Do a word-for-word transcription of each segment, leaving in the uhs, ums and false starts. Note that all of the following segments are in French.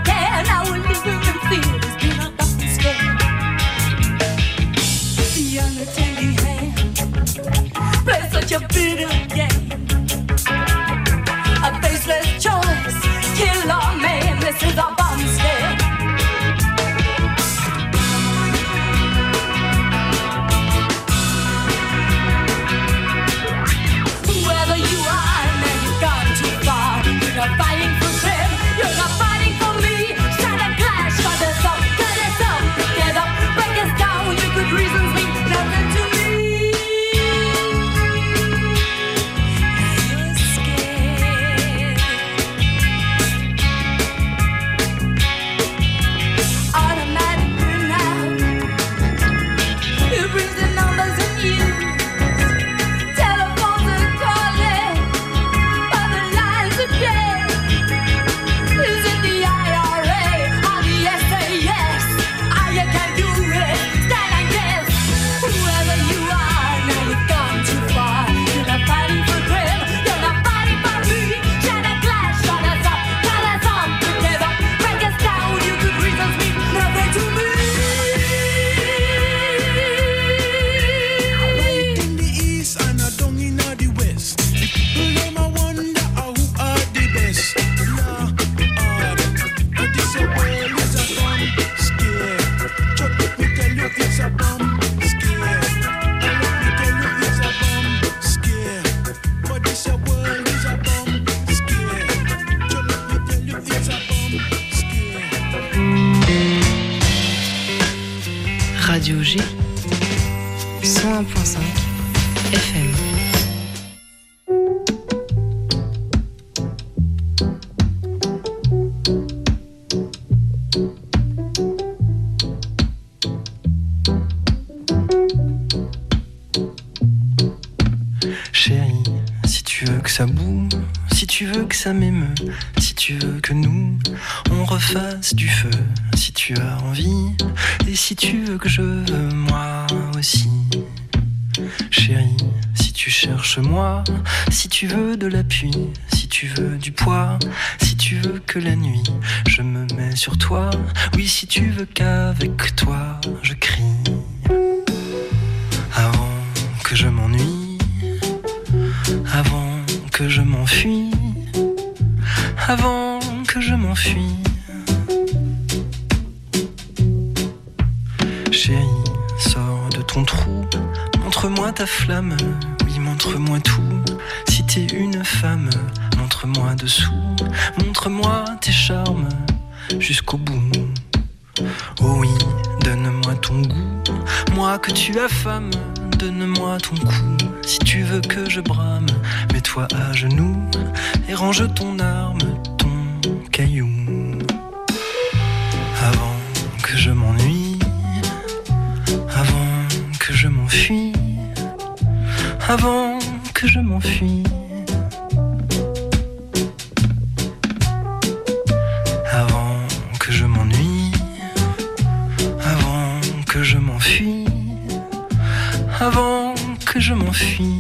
care. Now we're living in fear. It's been a bounce scared. The unattending hand plays such a bitter game. A faceless choice, kill or maim. This is a bomb scare. Whether you are now you've gone too far. You're not fighting for them. You're not fighting for me. Shine a glass, shut us up, cut us up, get up, break us down. Your good reasons mean nothing to me. You're scared. Automatic burnout. It brings the numbers in you. Telephones are calling, but the lines are dead. Is it the I R A or the S A S? Ah, you can do it, stand and guess. Whoever you are, now you've gone too far. You're not fighting for them, you're not fighting for me. Shine a glass, shut us up, cut us off together, break us down. Your good reasons mean nothing to me. Right in the east and a down in the west. The people them a wonder how who are the best. Nah, hard. But this a world is a bomb scare. Just let me tell you it's a bomb scare. And let me tell you it's a bomb scare. But this a world is a bomb scare. Just let me tell you it's a bomb scare. Radio G, cent un virgule cinq F M. Chérie, si tu veux que ça bouge, si tu veux que ça m'émeut, si tu veux que nous, on refasse du feu, si tu as envie, et si tu veux que je veux moi aussi. Chérie, si tu cherches moi, si tu veux de l'appui, si tu veux du poids, si tu veux que la nuit, je me mets sur toi, oui, si tu veux qu'avec toi, je crie. Avant que je m'ennuie, avant que je m'enfuis, avant que je m'enfuis. Chérie, sors de ton trou, montre-moi ta flamme, oui, montre-moi tout. Si t'es une femme, montre-moi dessous, montre-moi tes charmes jusqu'au bout. Oh oui, donne-moi ton goût, moi que tu affames, donne-moi ton cou. Si tu veux que je brame, mets-toi à genoux et range ton arme, ton caillou. Avant que je m'ennuie, avant que je m'enfuis, avant que je m'enfuis. Avant que je m'ennuie, avant que je m'enfuis, avant que je m'enfuis.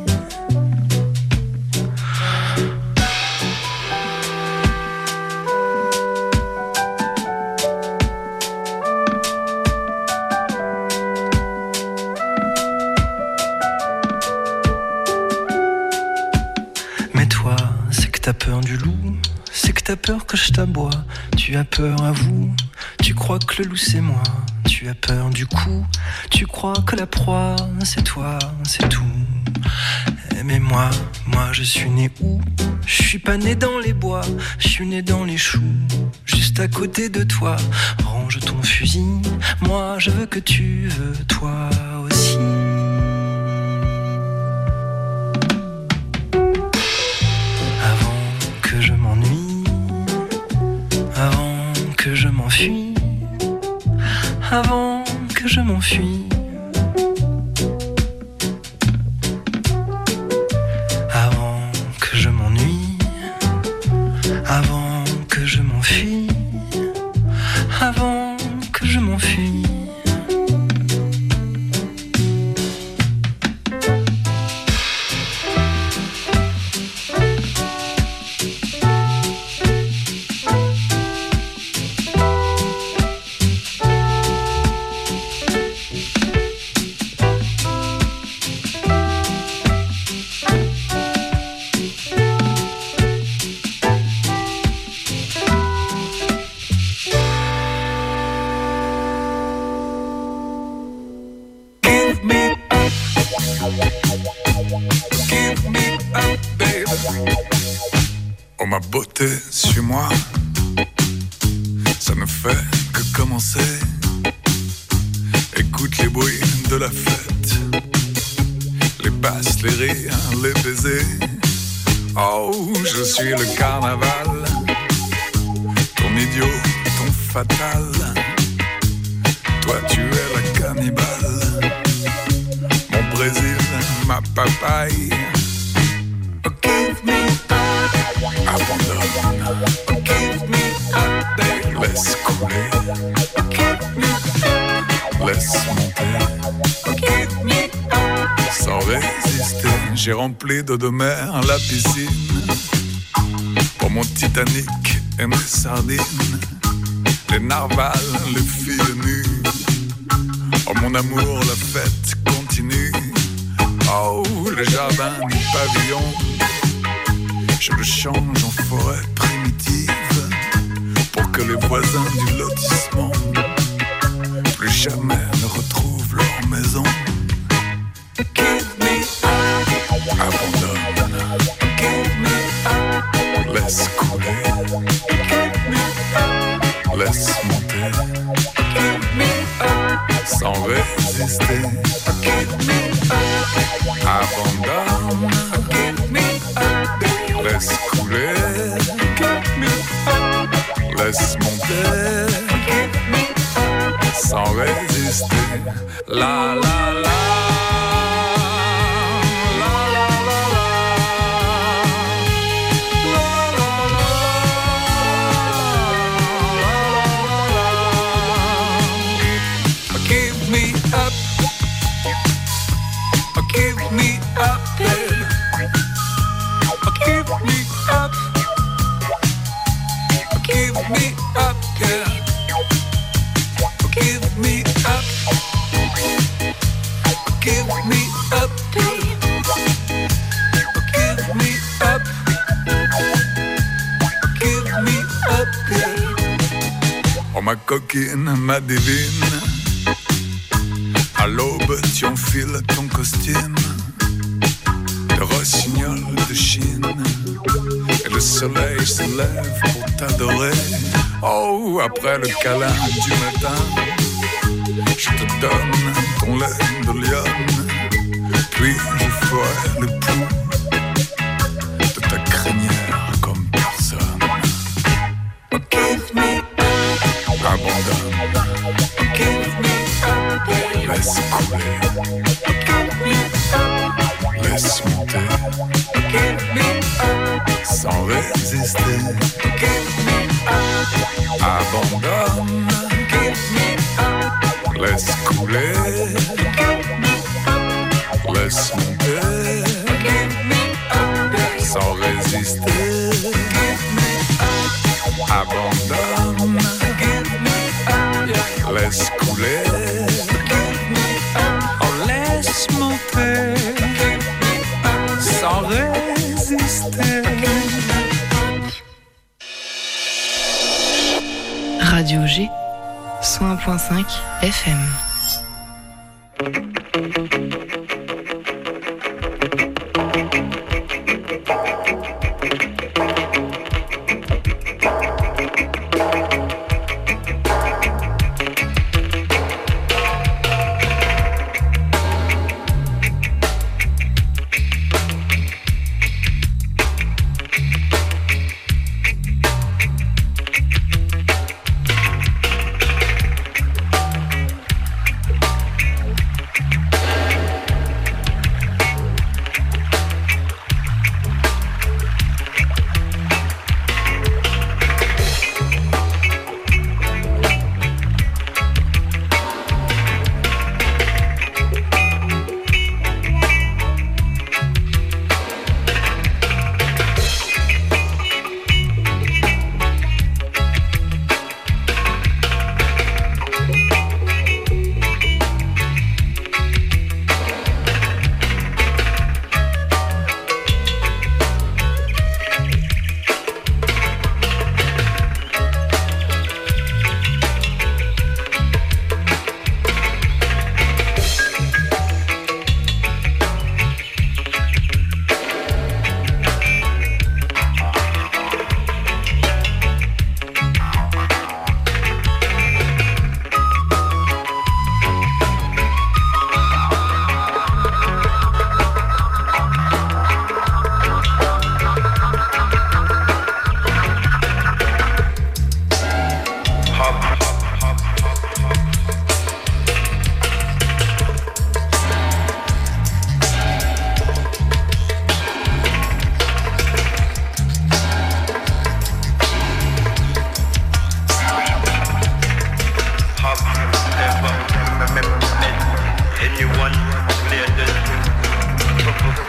Mais toi, c'est que t'as peur du loup, c'est que t'as peur que je t'aboie, tu as peur à vous, tu crois que le loup c'est moi. Tu as peur du coup, tu crois que la proie c'est toi, c'est tout. Mais moi, moi je suis né où? Je suis pas né dans les bois, je suis né dans les choux, juste à côté de toi. Range ton fusil, moi je veux que tu veux toi aussi. Avant que je m'ennuie, avant que je m'enfuis, avant que je m'enfuis, avant que je m'ennuie, avant que je m'enfuis, avant que je m'enfuis. ma beauté, suis-moi. Ça ne fait que commencer. Écoute les bruits de la fête, les basses, les rires, les baisers. Oh, je suis le carnaval, ton idiot, ton fatal. Toi tu es la cannibale, mon Brésil, ma papaye. Oh, give me up, abandonne. Oh, give me up, babe, laisse couler. Oh, give me up, laisse monter. Oh, give me up, sans résister. J'ai rempli d'eau de mer la piscine pour mon Titanic et mes sardines. Les narvals, les filles nues. Oh mon amour, la fête continue. Oh, le jardin du pavillon, je le change en forêt primitive pour que les voisins du lotissement plus jamais ne retrouvent leur maison. Give me up, abandonne. Give me up, laisse couler. Give me up, laisse monter. Give me up, sans résister. Give me up, abandonne. Give me up, laisse couler. Give me up, laisse monter. Give me up, sans résister. La la la. Ma coquine, ma divine, à l'aube tu enfiles ton costume de rossignol de Chine et le soleil se lève pour t'adorer. Oh, après le câlin du matin, je te donne ton lait de lionne, puis je ferai le pouls de ta crinière comme personne. Oh, give me abandonne. Give me up, laisse couler. Give me up, laisse monter. Give me up, sans résister. Give me up, abandonne. Give me up, laisse couler. Give me up, laisse monter. Give me up, sans résister. Give me up, abandonne. Laisse couler, oh laisse monter, sans résister. Radio G, cent un point cinq F M.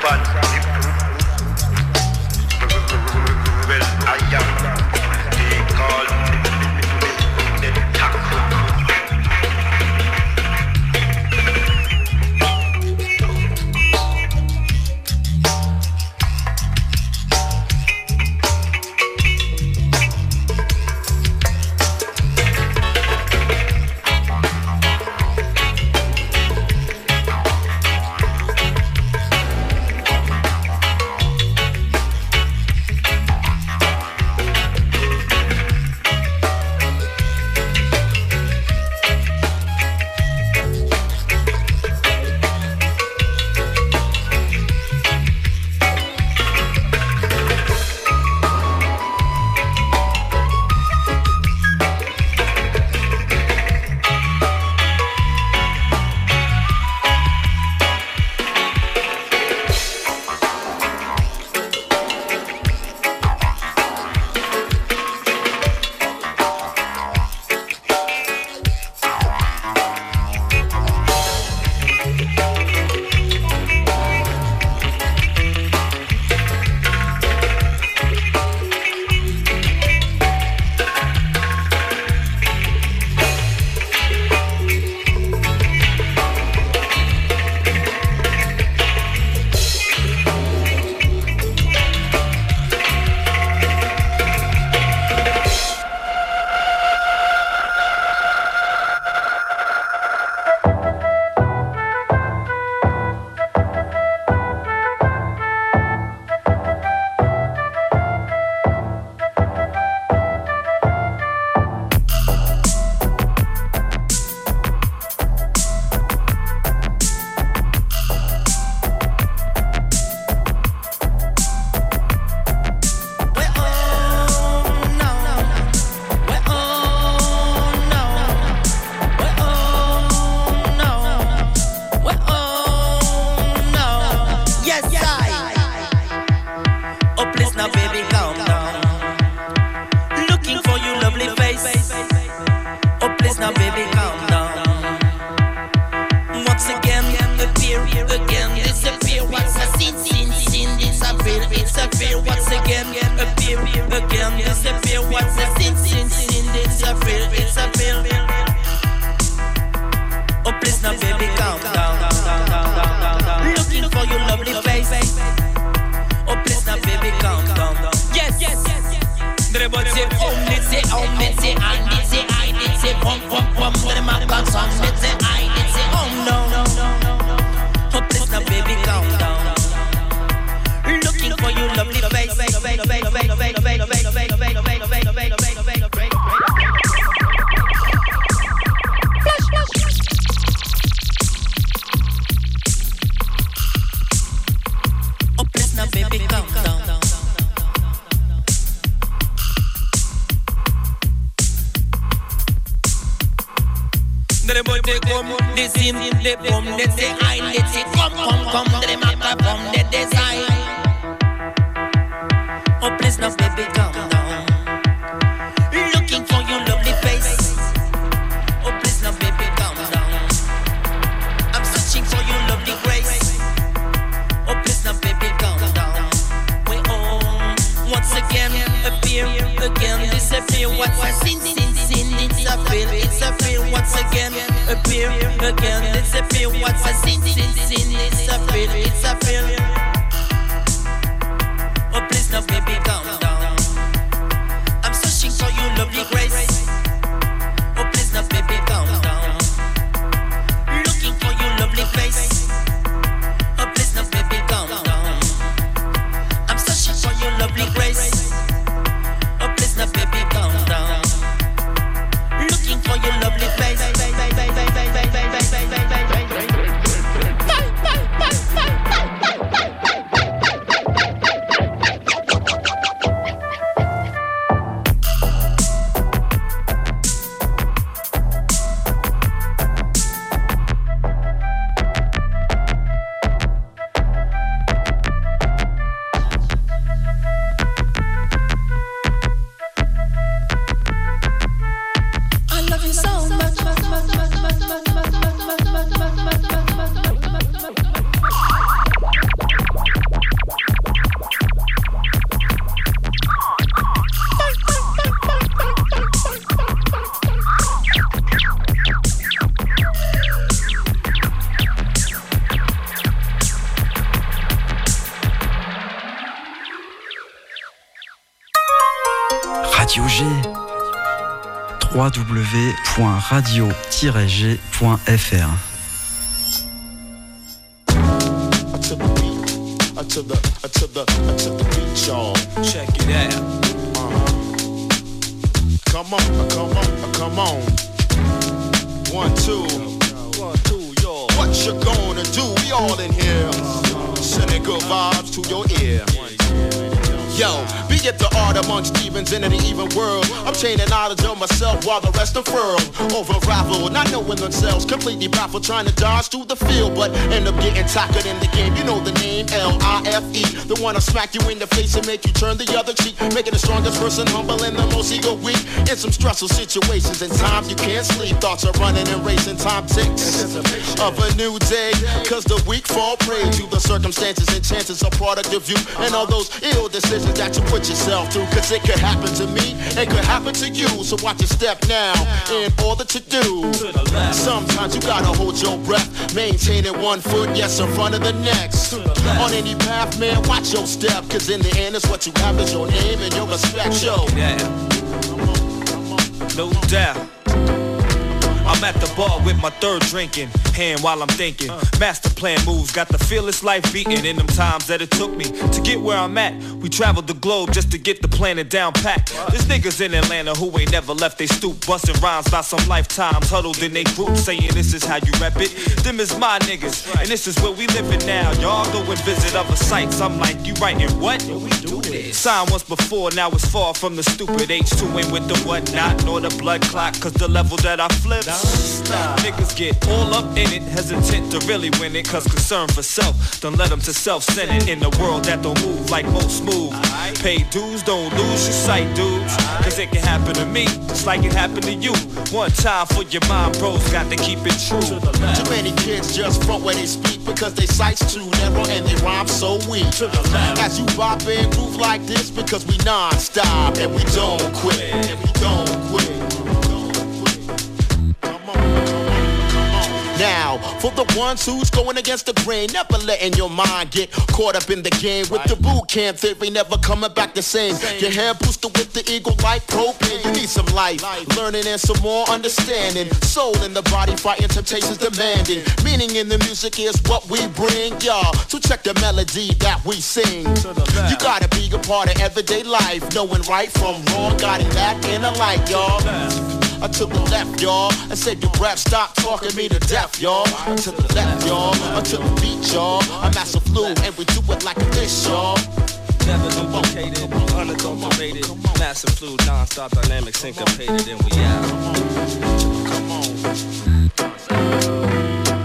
Looking for your lovely face. w w point radio tiret g point f r. To the beat, to the, to the, to the beat, y'all. Check it out. Uh-huh. Come on, come on, come on. One, two, one, two, y'all. What you gonna do? We all in here. Sending good vibes to your ear. Yo, be it the art amongst demons in an even world. I'm chaining knowledge of myself while the rest unfurl. Over-raveled, not knowing themselves, completely baffled, trying to dodge through the field, but end up getting tackled in the game. You know the name, L I F E. The one to smack you in the face and make you turn the other cheek, making the strongest person humble and the most ego weak. In some stressful situations and times you can't sleep, thoughts are running and racing, time ticks of a new day, cause the weak fall prey to the circumstances and chances are product of you and all those ill decisions that you put yourself through, cause it could happen to me, it could happen to you, so watch your step now in order to do. Sometimes you gotta hold your breath, maintaining one foot, yes, in front of the next. On any path, man, watch your step, cause in the end, it's what you have is your name and your respect, yo. Yeah. No doubt. I'm at the bar with my third drinking hand while I'm thinking. Master plan moves, got the fearless life beating. In them times that it took me to get where I'm at, we traveled the globe just to get the planet down packed. There's niggas in Atlanta who ain't never left they stoop, busting rhymes about some lifetimes, huddled in they group, saying this is how you rep it. Them is my niggas, and this is where we living now. Y'all go and visit other sites. I'm like, you writing what? We do this. Signed once before, now it's far from the stupid H two in with the whatnot, nor the blood clot, cause the level that I flip. Stop. Niggas get all up in it, hesitant to really win it, cause concern for self don't let them to self-centered in a world that don't move like most move. Right. Pay dues, don't lose your sight, dudes, right. Cause it can happen to me just like it happened to you. One time for your mind, bros, got to keep it true. Too many kids just front where they speak because they sight's too narrow and they rhyme so weak. As you bop and groove like this, because we non-stop and we don't quit, and we don't quit. Now, for the ones who's going against the grain, never letting your mind get caught up in the game with the boot camp theory, never coming back the same. Your hair boosted with the eagle like propane. You need some life, learning and some more understanding. Soul in the body, fighting temptations demanding. Meaning in the music is what we bring, y'all. So check the melody that we sing. You gotta be a part of everyday life, knowing right from wrong, guiding that inner light, y'all. Uh, to the left, y'all. I said your rap, stop talking me to death, y'all. Uh, to the left, y'all. Uh, to the beat, y'all. I'm Master Flu, and we do it like this, y'all. Never duplicated, unadulterated, Master Flu, non-stop dynamic, syncopated, and we out. Come on. Come on.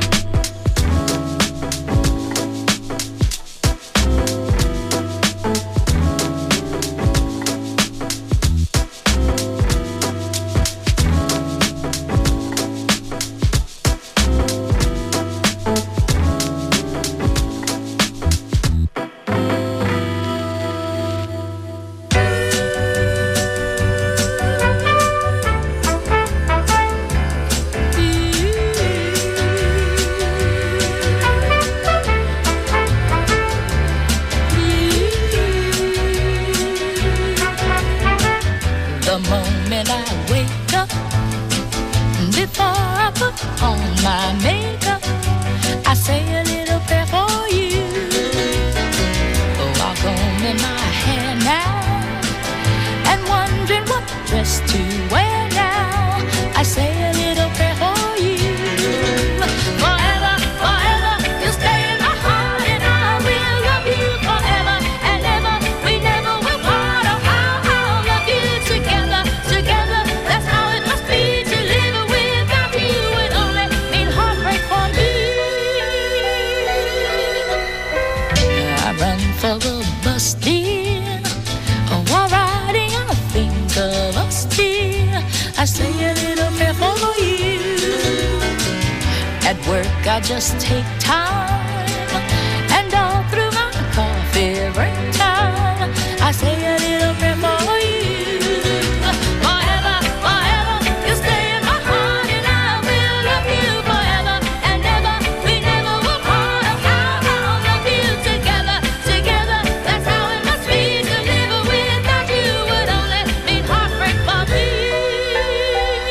I just take time, and all through my coffee break time, I say a little prayer for you. Forever, forever, you stay in my heart, and I will love you forever and ever. We never will part. I'll love you together, together. That's how it must be. To live without you would only mean heartbreak for me.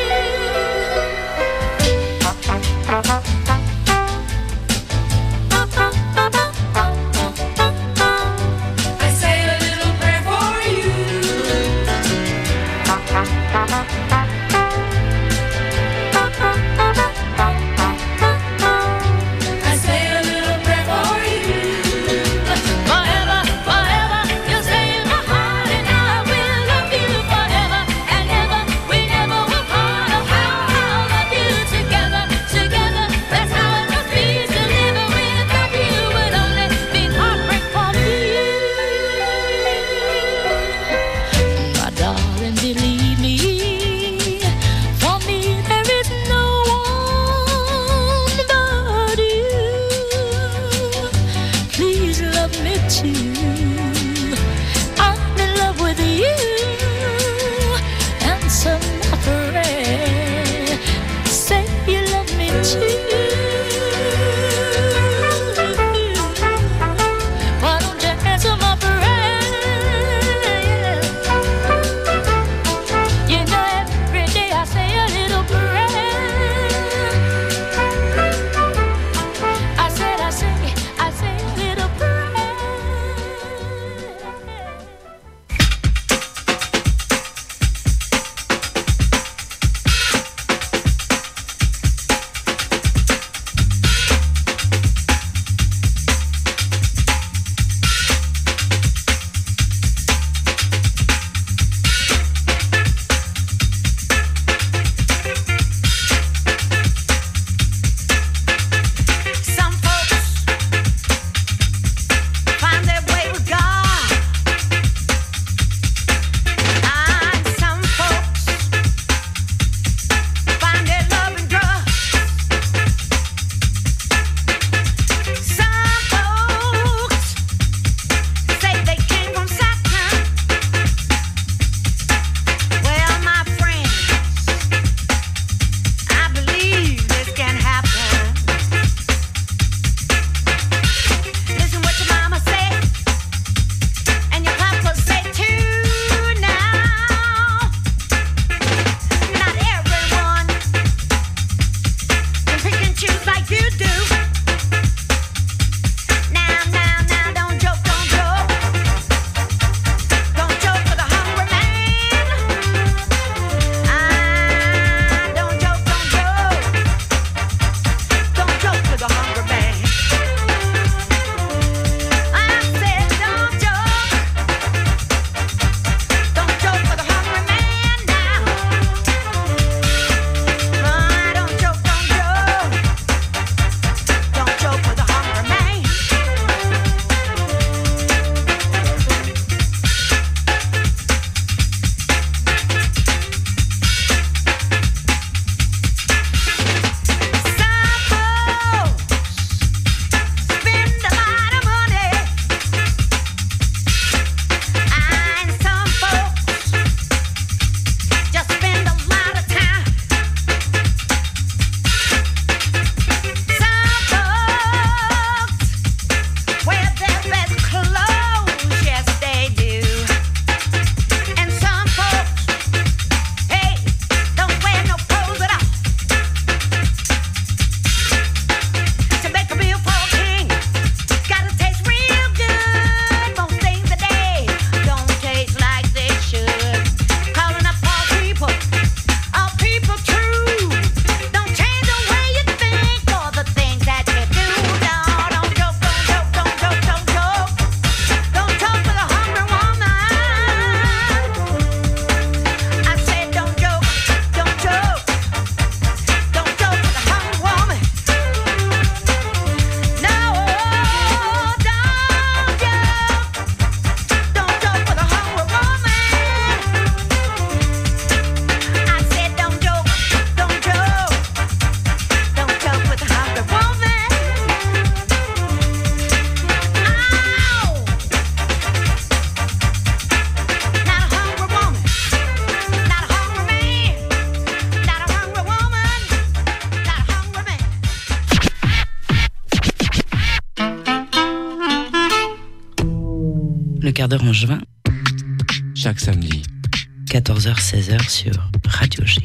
quart d'heure en juin. Chaque samedi. quatorze heures seize heures sur Radio G.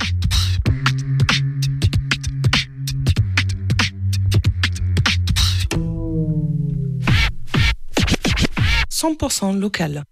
cent pour cent local.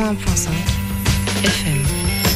cent un point cinq F M.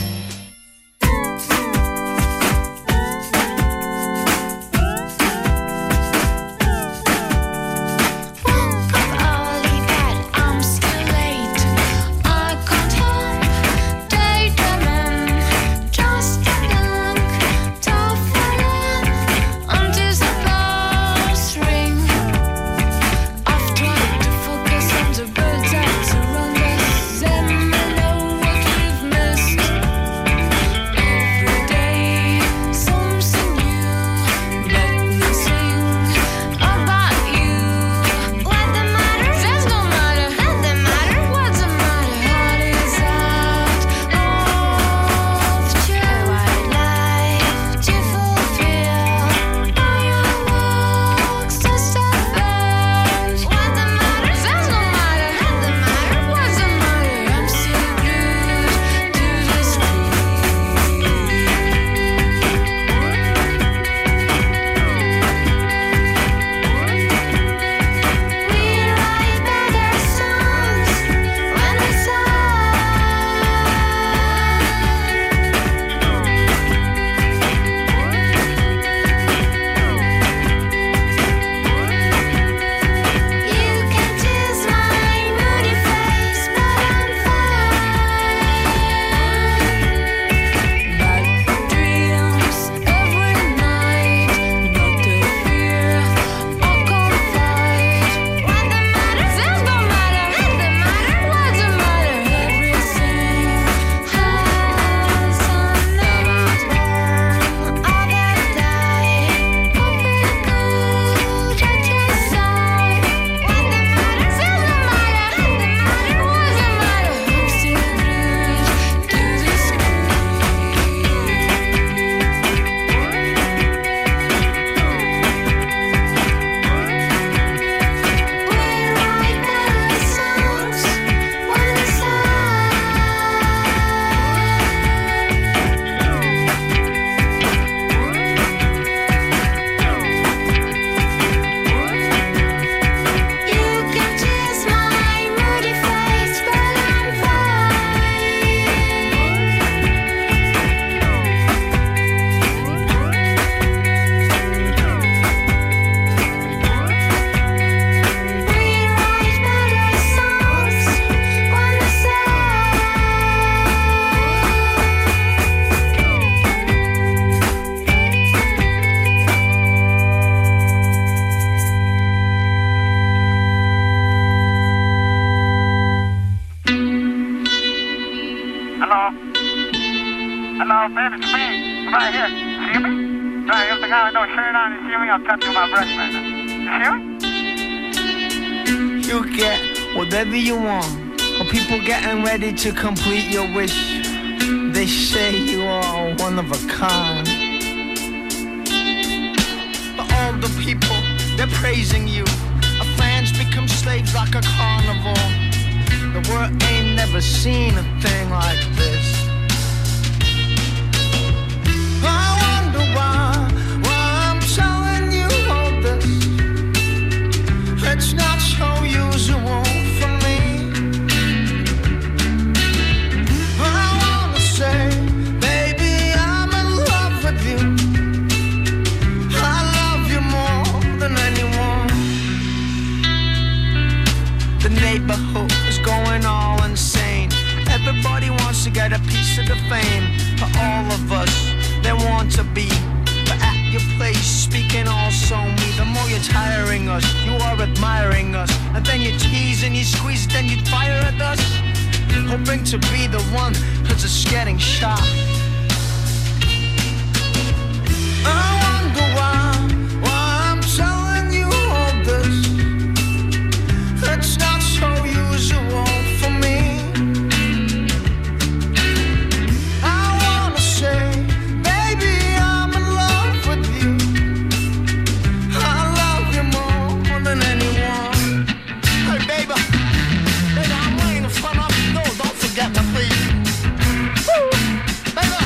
Ready to complete your wish. They say you are one of a kind. But all the people, they're praising you. Our fans become slaves like a carnival. The world ain't never seen a thing like this. I wonder why, why I'm telling you all this. It's not so usual for me. Baby, I'm in love with you. I love you more than anyone. The neighborhood is going all insane. Everybody wants to get a piece of the fame. For all of us, they want to be. But at your place, speaking also me. The more you're tiring us, you are admiring us. And then you tease and you squeeze, then you fire at us. Hoping to be the one who's just getting shot. I wonder why, why I'm telling you all this. It's not so usual for me. I wanna say, baby, I'm in love with you. I love you more than anyone. Hey, baby, baby, I'm waiting in front of the door. Don't forget me, please. Woo! Baby.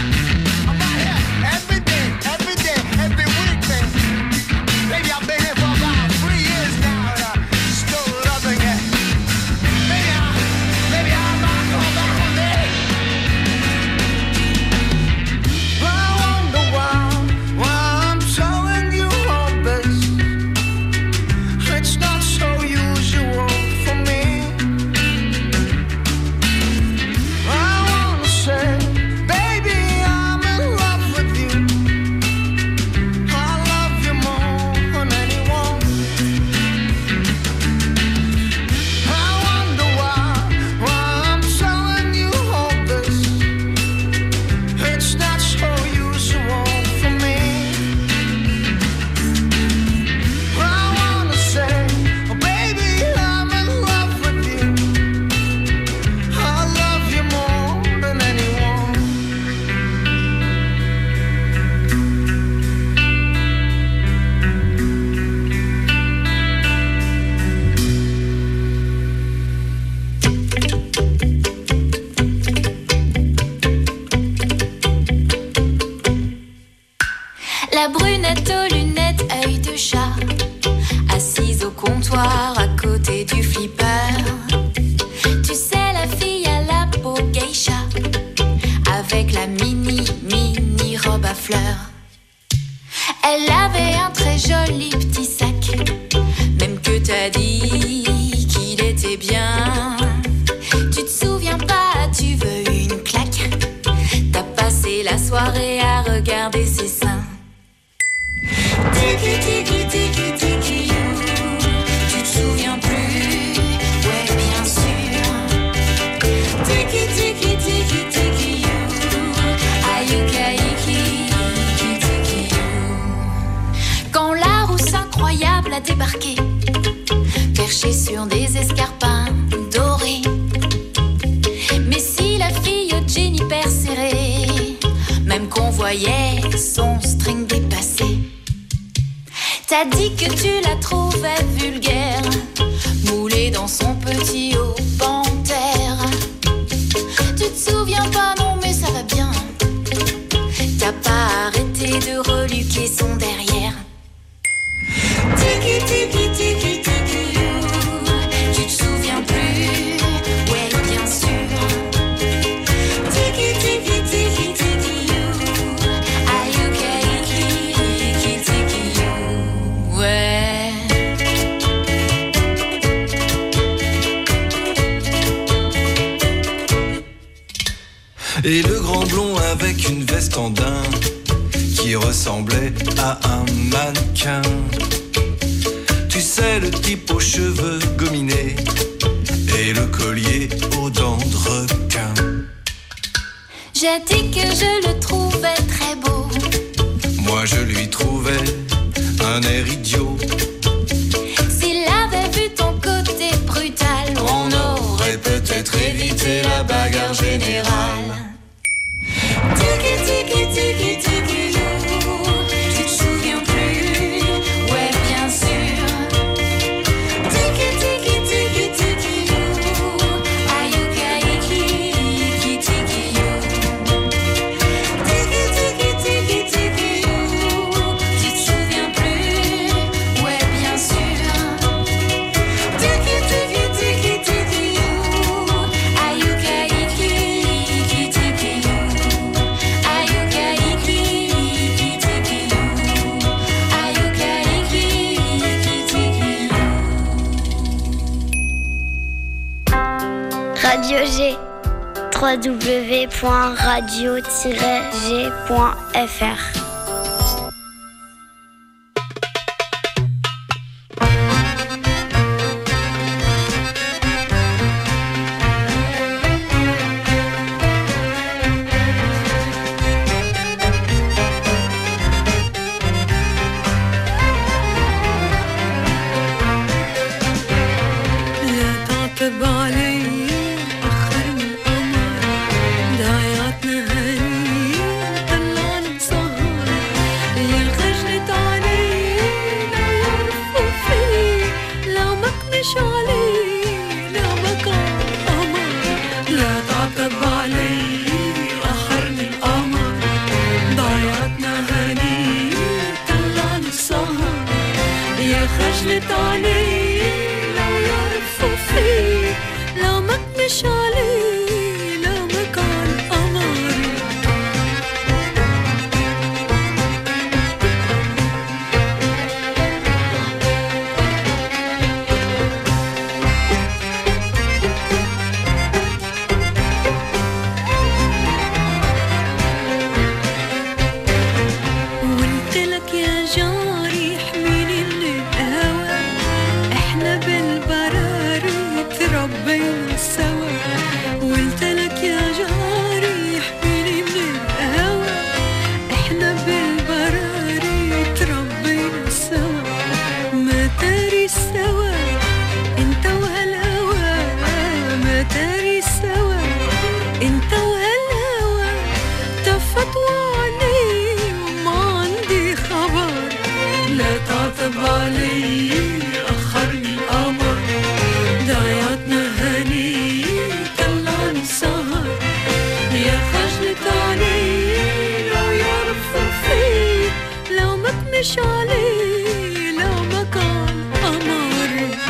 La brunette aux lunettes, œil de chat, assise au comptoir à côté du flipper. Tu sais, la fille à la peau geisha, avec la mini, mini robe à fleurs. Elle avait un très joli petit sac, même que t'as dit qu'il était bien. Tu te souviens pas, tu veux une claque. T'as passé la soirée à regarder ses seins. Tiki tiki tiki tiki you. Tu te souviens plus? Ouais, bien sûr. Tiki tiki tiki tiki you. Ayukaiki tiki you. Quand la rousse incroyable a débarqué, perché sur des escarpins dorés. Mais si la fille au jean hyper serré, même qu'on voyait son string dépassé. T'as dit que tu la trouvais vulgaire, moulée dans son petit haut panthère. Tu te souviens pas, non mais ça va bien. T'as pas arrêté de reluquer son derrière. Tiki tiki tiki tiki you. Tu te souviens plus? Ouais, bien sûr. Tiki tiki tiki tiki you. Ayukaiki tiki you. Ouais. Et le grand blond avec une veste en daim qui ressemblait à un mannequin. Tu sais, le type aux cheveux gominés et le collier aux dents de requin. J'ai dit que je le trouvais très beau. Moi je lui trouvais un air idiot. S'il avait vu ton côté brutal, on aurait peut-être évité la bagarre générale. Tiki tiki tiki tiki you. Tu te souviens plus? Ouais, bien sûr. Tiki tiki tiki tiki you. Ayukaiki tiki you. Tiki tiki tiki tiki you. Tu te souviens plus? Ouais, bien sûr. Tiki tiki tiki tiki you. Ayukaiki tiki you. Radio G, w w w point radio tiret g point f r. مش عليه لو ما كان قمر.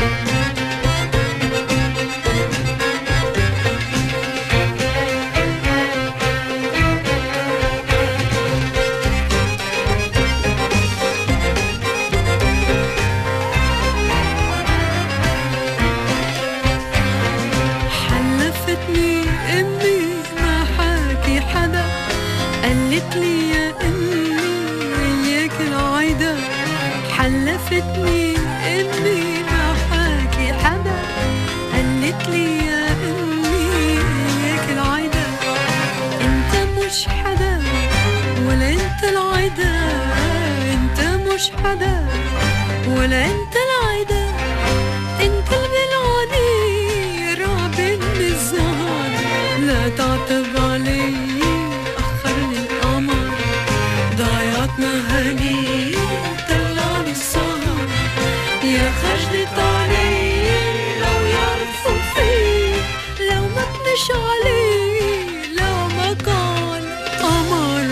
حلفتني امي ما حاكي حدا، قالت لي يا امي وياك العايدة. حلفتني امي ما حاكي حدا، قالت لي يا امي وياك العايدة. انت مش حدا ولا انت العايدة، انت مش حدا ولا انت العايدة. انت البلعاني رابن الزهر، لا تعتب علي أخرني القمر. ضيعتنا هني طلعني السهر، يا خجلت علي لو يعرفوا فيه، لو ما تمش علي لو ما كان قمر.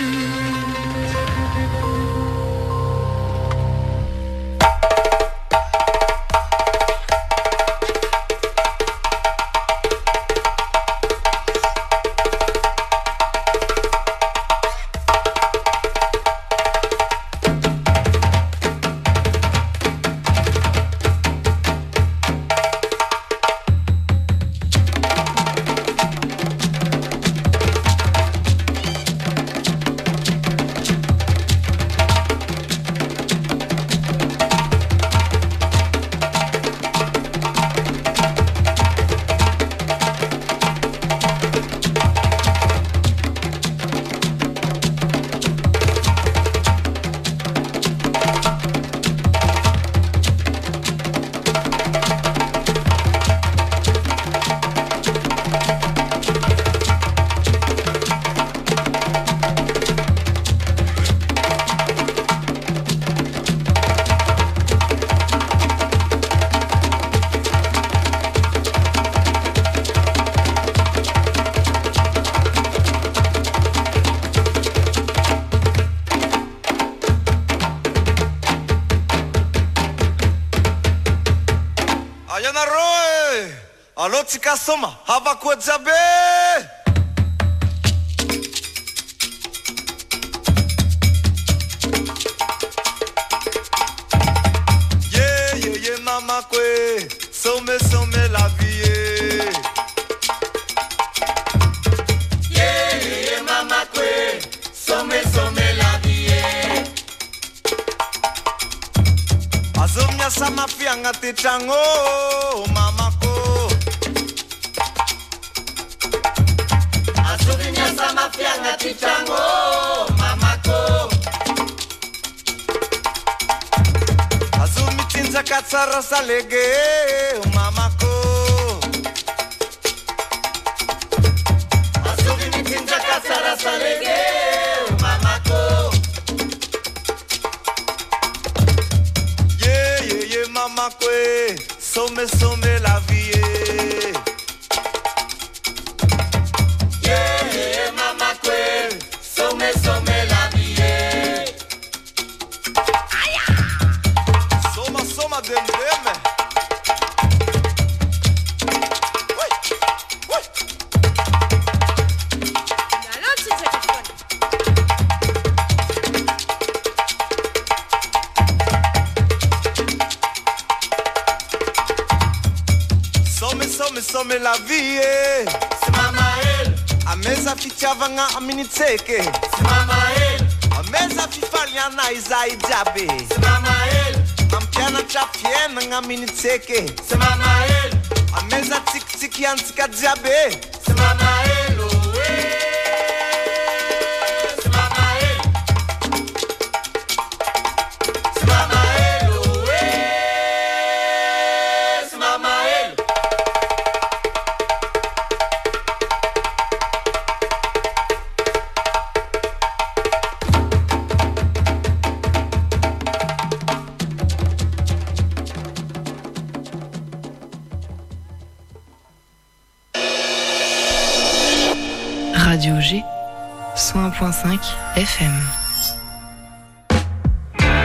Alotsika soma havako jabe. Yeah yeah yeah mama kwe, some some la vie. Yeah yeah yeah mama kwe, some some la vie. Azomnya sama fianga tichango mama ko. Sama fianga tichango mamako. Azumi tinza katsara salege mamako. Azumi tinza katsara salege mamako. Yeah yeah yeah mamako, some some la vie. Some la vie. C'est mama elle. A mesa fitiavanga aminitseke. C'est mama elle. A mesa fifaliana izai jabe. C'est mama elle. Ampiana chapiena ngaminitseke. C'est mama elle. A mesa tik tik yantika jabe. C'est mama elle. Oh ouais. C'est mama elle. C'est mama elle. Oh ouais. C'est mama elle. Radio G, cent un point cinq F M.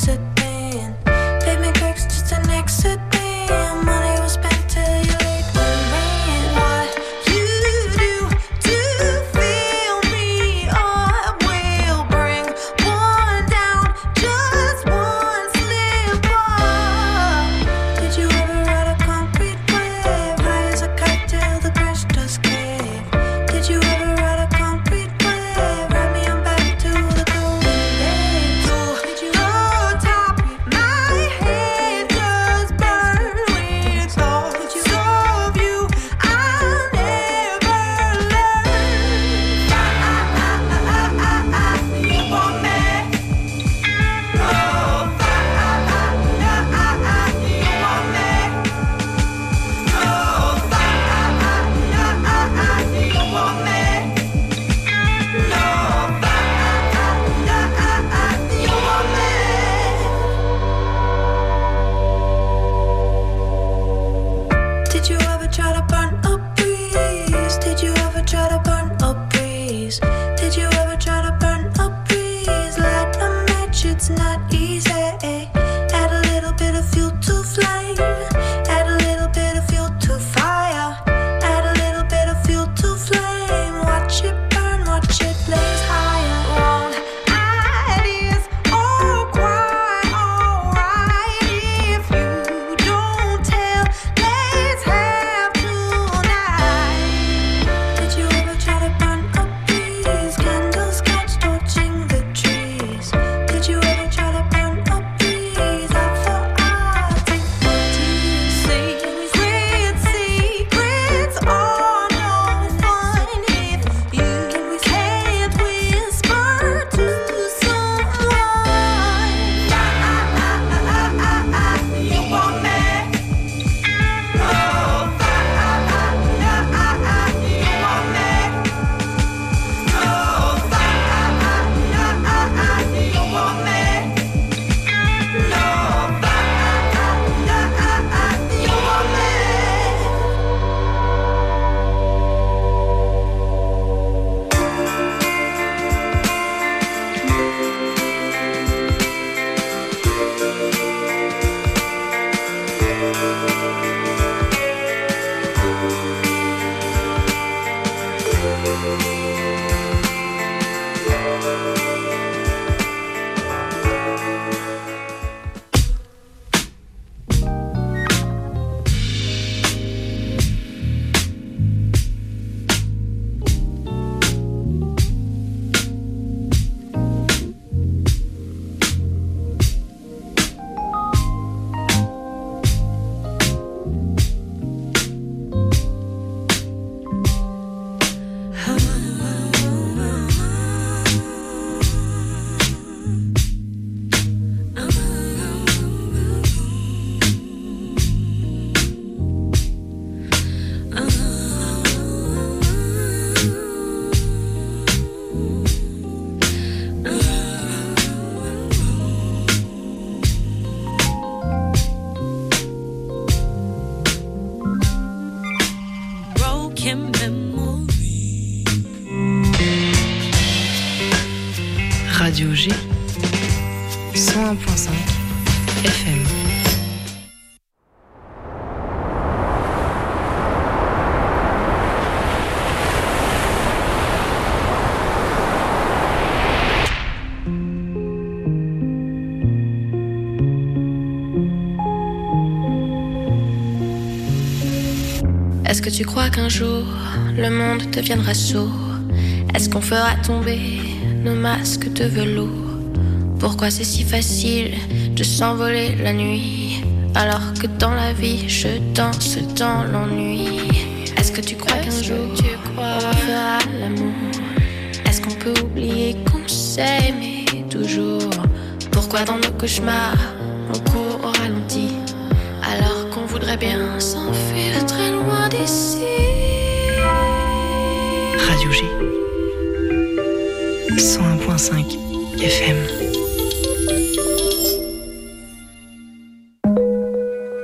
accident. Pavement cracks, just an accident. Money was spent till you late when rain. What you do to fill me up will bring one down, just one slip up. Did you ever ride a concrete wave? High as a kite till the crash does cave. Did you ever ride a concrete wave? Ride me on back to the golden days. Did you go top my head does burn with thought. Did you love you? I'll never learn. You want me? Oh, you want me? Oh, you want me? Did you ever try to burn a breeze? Did you ever try to burn a breeze? Did you ever try to burn a breeze? Light a match, it's not easy. Add a little bit of fuel to flame. Add a little bit of fuel to fire. Add a little bit of fuel to flame. Watch it burn, watch it blaze higher. Wrong ideas are quite alright if you don't tell. Let's have tonight. Did you ever try to burn a breeze? Candles catch torching the trees. Did you ever try to burn a breeze? Eye for eye, take what you see. Great secrets are no fun if you can't whisper to someone. You want me? Oh, you want me? Oh, you want me? Broken memory. Radio G, cent un point cinq F M. Est-ce que tu crois qu'un jour le monde deviendra sourd? Est-ce qu'on fera tomber nos masques de velours? Pourquoi c'est si facile de s'envoler la nuit alors que dans la vie je danse dans l'ennui? Est-ce que tu crois qu'un jour on fera l'amour? Est-ce qu'on peut oublier qu'on s'aimait toujours? Pourquoi dans nos cauchemars on court au ralenti alors qu'on voudrait bien s'enfuir très loin d'ici? Radio G, cent un point cinq F M.